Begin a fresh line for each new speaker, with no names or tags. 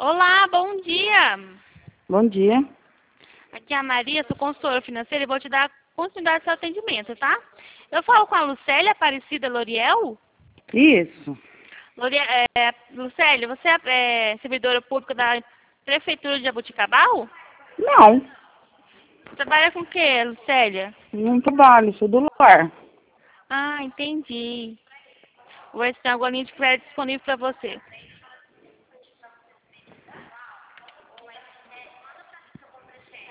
Olá, bom dia.
Bom dia.
Aqui é a Maria, sou consultora financeira e vou te dar continuidade do seu atendimento, tá? Eu falo com a Lucélia Aparecida Loriel.
Isso.
Lucélia, você é servidora pública da Prefeitura de Jaboticabal?
Não,
Trabalha com o quê, Lucélia?
não trabalho, sou do lar.
Ah, entendi. Vou ver se tem alguma linha de crédito disponível para você.